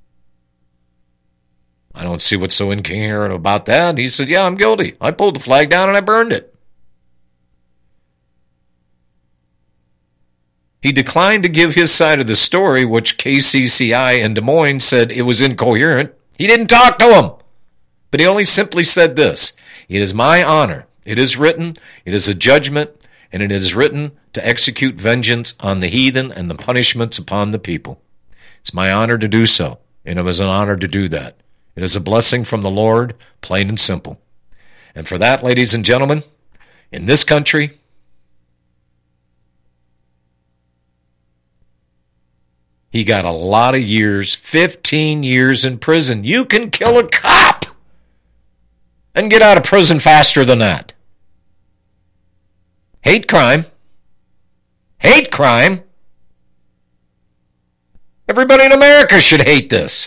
I don't see what's so incoherent about that. He said, yeah, I'm guilty. I pulled the flag down and I burned it. He declined to give his side of the story, which K C C I in Des Moines said it was incoherent. He didn't talk to him. But he only simply said this: it is my honor. It is written, it is a judgment, and it is written to execute vengeance on the heathen and the punishments upon the people. It's my honor to do so, and it was an honor to do that. It is a blessing from the Lord, plain and simple. And for that, ladies and gentlemen, in this country, he got a lot of years, fifteen years in prison. You can kill a cop and get out of prison faster than that. Hate crime. Hate crime. Everybody in America should hate this.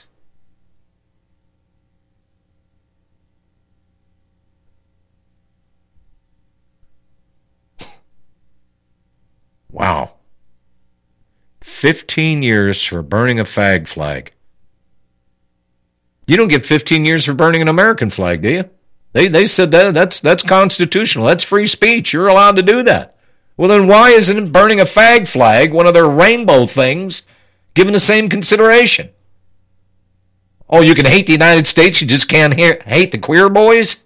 Wow. fifteen years for burning a fag flag. You don't get fifteen years for burning an American flag, do you? They they said that that's that's constitutional. That's free speech. You're allowed to do that. Well, then why isn't burning a fag flag, one of their rainbow things, given the same consideration? Oh, you can hate the United States, you just can't hear, hate the queer boys?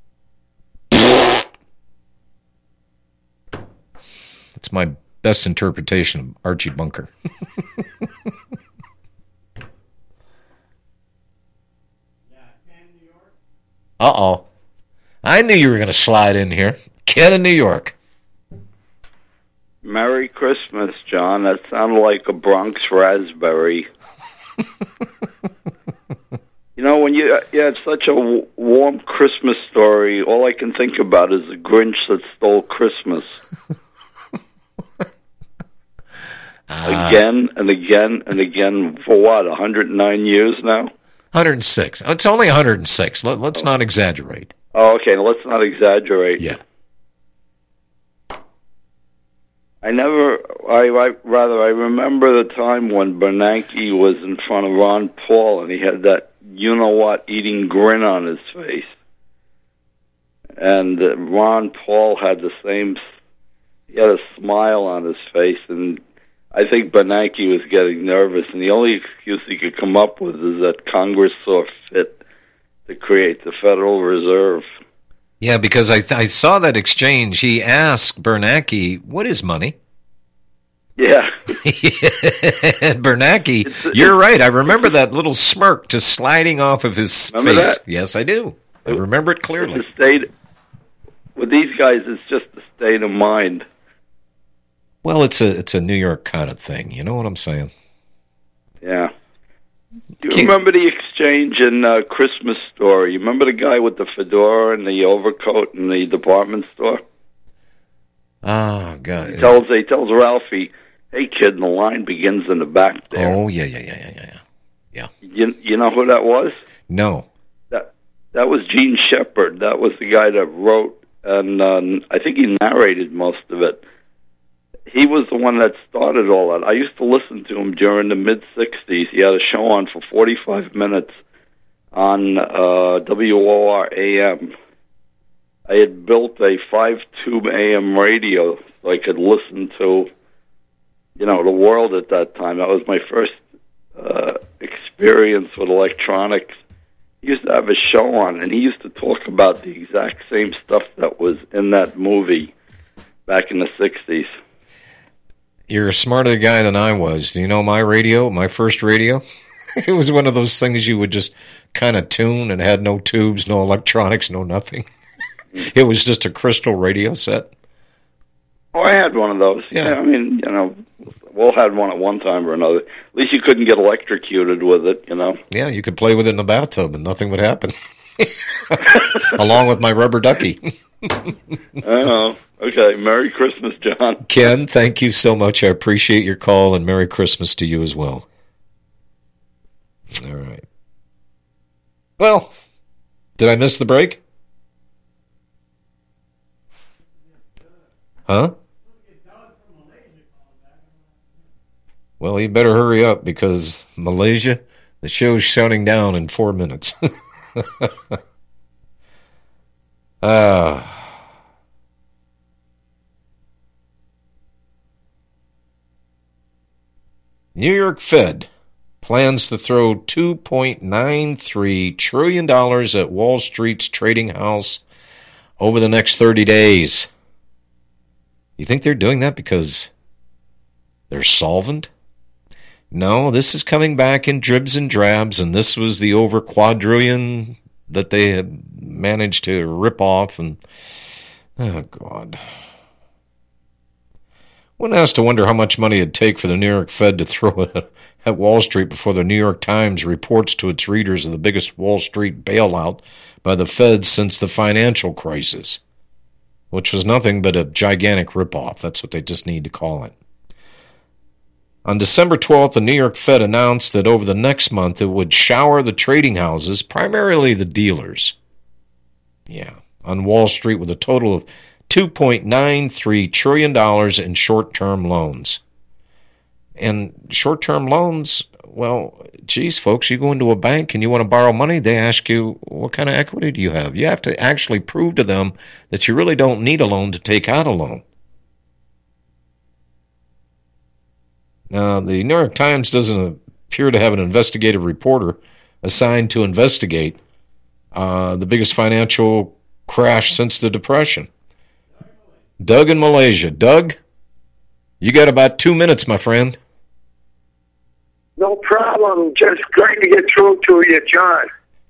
That's my best interpretation of Archie Bunker. Uh-oh. I knew you were going to slide in here. Ken in New York. Merry Christmas, John. That sounded like a Bronx raspberry. You know, when you, you had such a w- warm Christmas story, all I can think about is the Grinch that stole Christmas. Uh, again and again and again for what, one hundred nine years now? one hundred six. It's only one hundred six. Let, let's oh. not exaggerate. Oh, okay. Let's not exaggerate. Yeah. I never, I, I rather, I remember the time when Bernanke was in front of Ron Paul and he had that you-know-what eating grin on his face. And uh, Ron Paul had the same, he had a smile on his face, and I think Bernanke was getting nervous, and the only excuse he could come up with is that Congress saw fit to create the Federal Reserve. Yeah, because I, th- I saw that exchange. He asked Bernanke, what is money? Yeah. Bernanke, it's, you're it's, right. I remember that little smirk just sliding off of his face. That? Yes, I do. I remember it clearly. It's a state, with these guys, it's just a state of mind. Well, it's a it's a New York kind of thing. You know what I'm saying? Yeah. Do you remember the exchange in uh, Christmas Story? You remember the guy with the fedora and the overcoat in the department store? Oh, God. He tells, he tells Ralphie, hey, kid, the line begins in the back there. Oh, yeah, yeah, yeah, yeah, yeah. Yeah. You, you know who that was? No. That that was Gene Shepard. That was the guy that wrote, and um, I think he narrated most of it. He was the one that started all that. I used to listen to him during the mid-sixties. He had a show on for forty-five minutes on uh, W O R A M. I had built a five-tube A M radio so I could listen to, you know, the world at that time. That was my first uh, experience with electronics. He used to have a show on, and he used to talk about the exact same stuff that was in that movie back in the sixties. You're a smarter guy than I was. Do you know my radio, my first radio? It was one of those things you would just kind of tune and had no tubes, no electronics, no nothing. It was just a crystal radio set. Oh, I had one of those. Yeah. yeah I mean, you know, we all had one at one time or another. At least you couldn't get electrocuted with it, you know. Yeah, you could play with it in the bathtub and nothing would happen. Along with my rubber ducky. Oh, okay. Merry Christmas, John. Ken, thank you so much. I appreciate your call, and Merry Christmas to you as well. All right. Well, did I miss the break? Huh? Well, you better hurry up because Malaysia, the show's shutting down in four minutes. Ah. uh, New York Fed plans to throw two point nine three trillion dollars at Wall Street's trading house over the next thirty days. You think they're doing that because they're solvent? No, this is coming back in dribs and drabs, and this was the over quadrillion that they had managed to rip off. And oh, God. One has to wonder how much money it'd take for the New York Fed to throw it at Wall Street before the New York Times reports to its readers of the biggest Wall Street bailout by the Fed since the financial crisis, which was nothing but a gigantic ripoff. That's what they just need to call it. On December twelfth, the New York Fed announced that over the next month it would shower the trading houses, primarily the dealers, yeah, on Wall Street with a total of two point nine three trillion dollars in short-term loans. And short-term loans, well, geez, folks, you go into a bank and you want to borrow money, they ask you, what kind of equity do you have? You have to actually prove to them that you really don't need a loan to take out a loan. Now, the New York Times doesn't appear to have an investigative reporter assigned to investigate uh, the biggest financial crash since the Depression. Doug in Malaysia. Doug, you got about two minutes, my friend. No problem. Just trying to get through to you, John.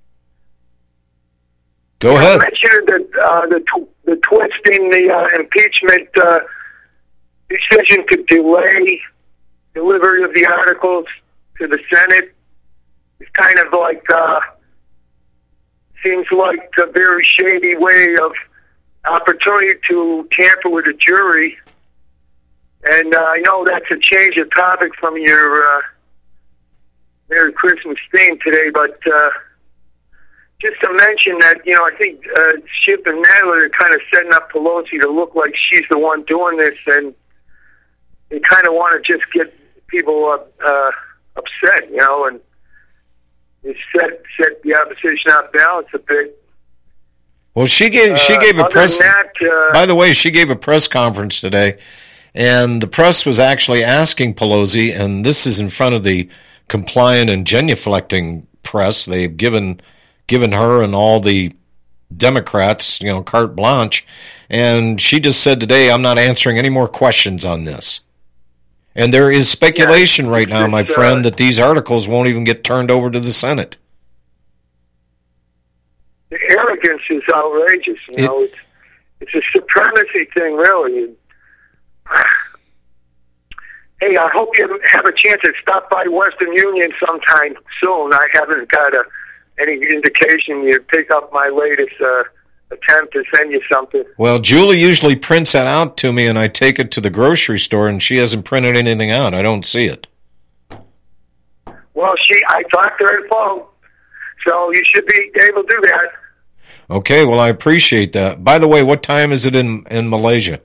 Go you ahead. mentioned the, uh, the, tw- the twist in the uh, impeachment uh, decision to delay delivery of the articles to the Senate. It's kind of like, uh, seems like a very shady way of opportunity to tamper with the jury. And uh, I know that's a change of topic from your uh, Merry Christmas theme today, but uh, just to mention that, you know, I think uh, Schiff and Nadler are kind of setting up Pelosi to look like she's the one doing this, and they kind of want to just get people uh, uh, upset, you know, and they set set the opposition off balance a bit. Well, she gave she Uh, gave a other press. than that, uh, by the way, she gave a press conference today, and the press was actually asking Pelosi, and this is in front of the compliant and genuflecting press. They've given given her and all the Democrats, you know, carte blanche, and she just said today, "I'm not answering any more questions on this." And there is speculation right now, my friend, that these articles won't even get turned over to the Senate. The arrogance is outrageous, you know. It's, it's a supremacy thing, really. Hey, I hope you have a chance to stop by Western Union sometime soon. I haven't got a, any indication you pick up my latest uh, attempt to send you something. Well, Julie usually prints that out to me, and I take it to the grocery store, and she hasn't printed anything out. I don't see it. Well, she, I talked to her on the phone, so you should be able to do that. Okay, well, I appreciate that. By the way, what time is it in, in Malaysia?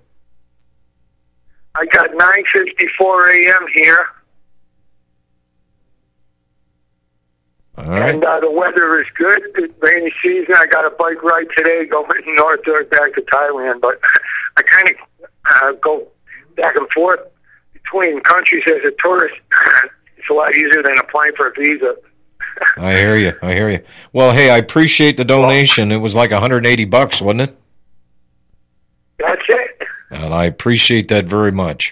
I got nine fifty-four a.m. here. All right. And uh, the weather is good. It's rainy season. I got a bike ride today going north or back to Thailand, but I kind of uh, go back and forth between countries as a tourist. It's a lot easier than applying for a visa. I hear you. I hear you. Well, hey, I appreciate the donation. It was like one hundred eighty bucks, wasn't it? That's it. And I appreciate that very much.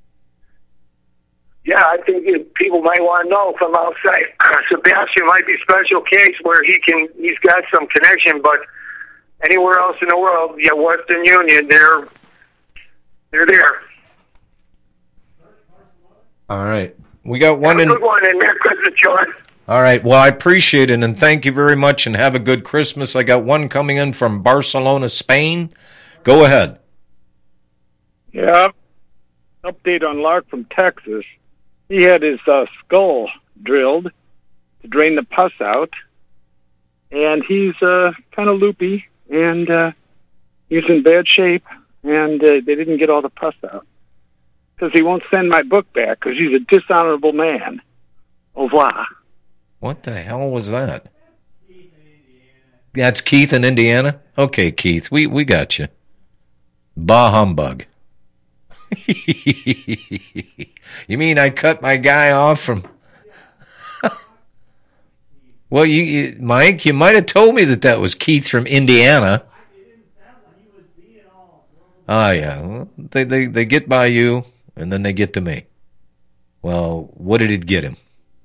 Yeah, I think it, people might want to know from outside. Sebastian might be a special case where he can, he's got some connection, but anywhere else in the world, yeah, Western Union, they're they're there. All right. We got one have in. a good one, and Merry Christmas, John. All right. Well, I appreciate it, and thank you very much, and have a good Christmas. I got one coming in from Barcelona, Spain. Go ahead. Yeah. Update on Lark from Texas. He had his uh, skull drilled to drain the pus out, and he's uh, kind of loopy, and uh, he's in bad shape, and uh, they didn't get all the pus out. Because he won't send my book back, because he's a dishonorable man. Au revoir. What the hell was that? That's Keith in Indiana? Okay, Keith, we, we got you. Bah humbug. You mean I cut my guy off from... Well, you, you, Mike, you might have told me that that was Keith from Indiana. Oh, yeah. Well, they, they, they get by you, and then they get to me. Well, what did it get him?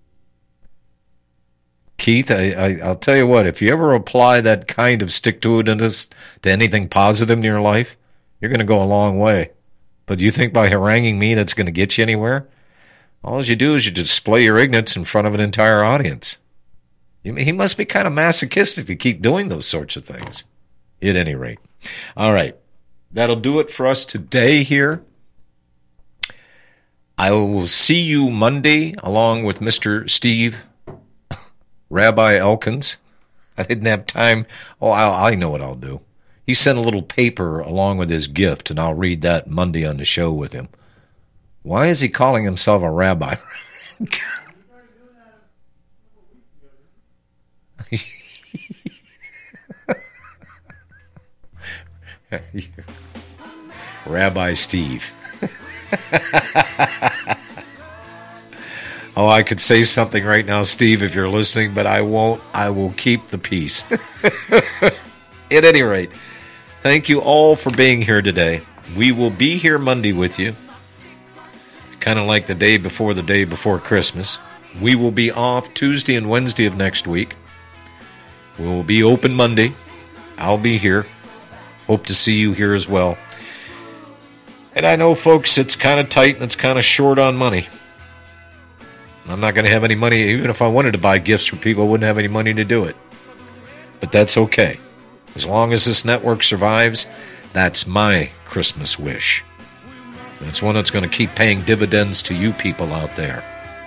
Keith, I, I, I'll tell you what, if you ever apply that kind of stick-to-itiveness to anything positive in your life, you're going to go a long way. But do you think by haranguing me that's going to get you anywhere? All you do is you display your ignorance in front of an entire audience. You, he must be kind of masochistic to keep doing those sorts of things. At any rate. All right. That'll do it for us today here. I will see you Monday along with Mister Steve Rabbi Elkins. I didn't have time. Oh, I, I know what I'll do. He sent a little paper along with his gift, and I'll read that Monday on the show with him. Why is he calling himself a rabbi? Rabbi Steve. Oh, I could say something right now, Steve, if you're listening, but I won't. I will keep the peace. At any rate, thank you all for being here today. We will be here Monday with you, kind of like the day before the day before Christmas. We will be off Tuesday and Wednesday of next week. We will be open Monday. I'll be here. Hope to see you here as well. And I know, folks, it's kind of tight and it's kind of short on money. I'm not going to have any money. Even if I wanted to buy gifts for people, I wouldn't have any money to do it. But that's okay. As long as this network survives, that's my Christmas wish. And it's one that's going to keep paying dividends to you people out there.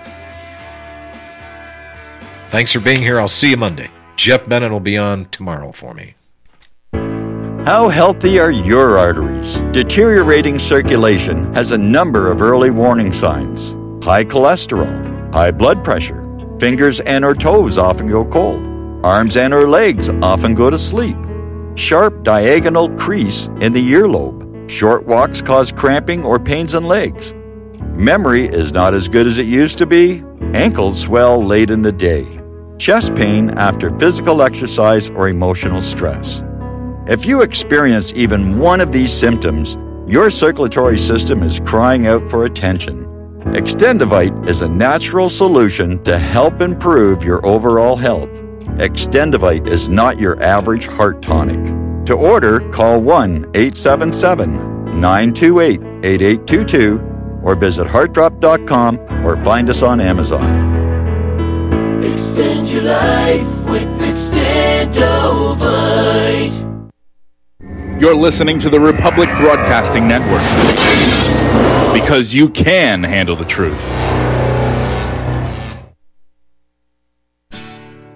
Thanks for being here. I'll see you Monday. Jeff Bennett will be on tomorrow for me. How healthy are your arteries? Deteriorating circulation has a number of early warning signs. High cholesterol, high blood pressure, fingers and or toes often go cold, arms and or legs often go to sleep, sharp diagonal crease in the earlobe, short walks cause cramping or pains in legs, memory is not as good as it used to be, ankles swell late in the day, chest pain after physical exercise or emotional stress. If you experience even one of these symptoms, your circulatory system is crying out for attention. Extendivite is a natural solution to help improve your overall health. Extendivite is not your average heart tonic. To order, call one eight seven seven, nine two eight, eight eight two two or visit heart drop dot com or find us on Amazon. Extend your life with Extendovite. You're listening to the Republic Broadcasting Network, because you can handle the truth.